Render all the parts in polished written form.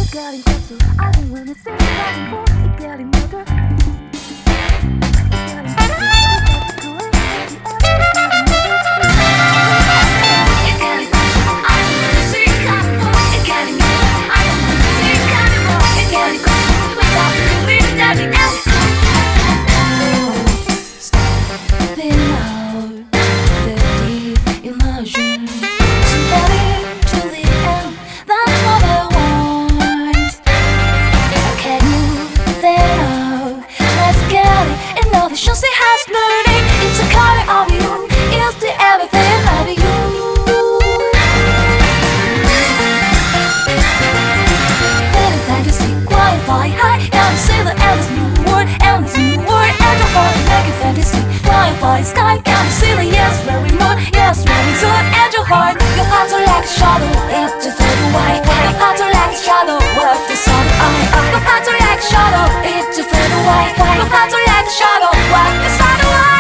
getting closer. I don't wanna see it getting more. It's getting better. It's getting better. It's going to the end. It's getting closer. I don't wanna see it getting more. It's getting better. I don't wanna see it getting more. It's getting closer. Without believing at the end. Stepping out the deep immersion. Somebody to the end. That's what I want. Can you stand up? Let's get it. Enough it shows it has learning. It's a color of you. It's the everything of you. Feeling fantasy, quiet, fly high. And see the endless new world, endless new world. And your heart make it fantasy, quiet, fly sky. And see the yes, very more, yes, very soon. And your heart are like a shadow, it's just fade away. Your heart are like a shadow, what the sun eye. Your heart are like a shadow, it's just fade away. Your heart are like a shadow, what the sun eye.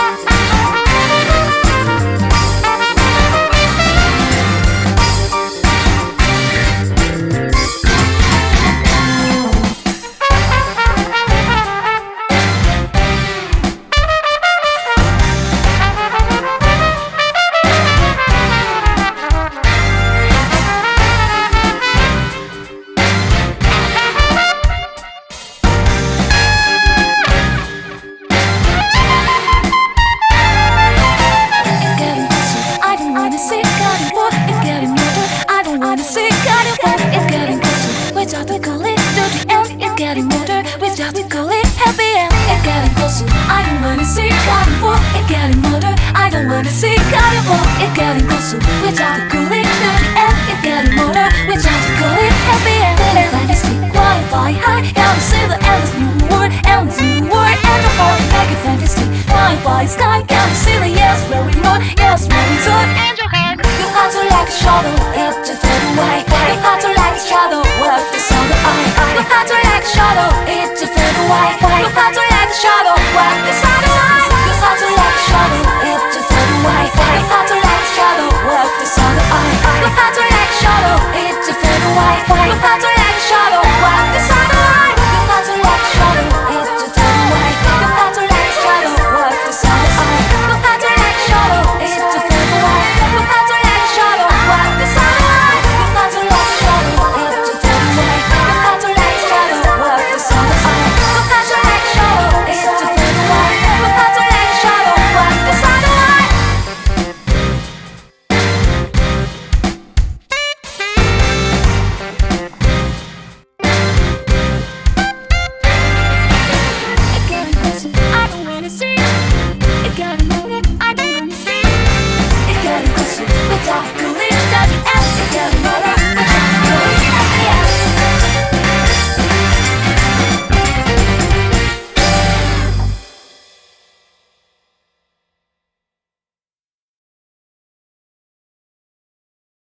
Without the calling to the end, it's getting better. Without the calling, happy end, it's getting closer. I don't wanna see it getting for, it's getting better. I don't wanna see it getting for, it's getting closer. Without the calling to the end, it's getting better. Without the calling, happy end. Feeling fantasy, quiet, fly high. And see the endless new world, endless new world. And your heart make it fantasy, quiet, fly sky. And see the yes, very more, yes, very soon. And your heart are like a shadow, it's just fade away. Your heart are like a shadow, what the sun eye. Your heart are like a shadow, it's just fade away. Your heart are like a shadow, what the sun eye. Your heart are like a shadow, it's just fade away. Your heart are like a shadow, what the sun eye. Your heart are like a shadow, it's just fade away. Your heart are like a shadow, what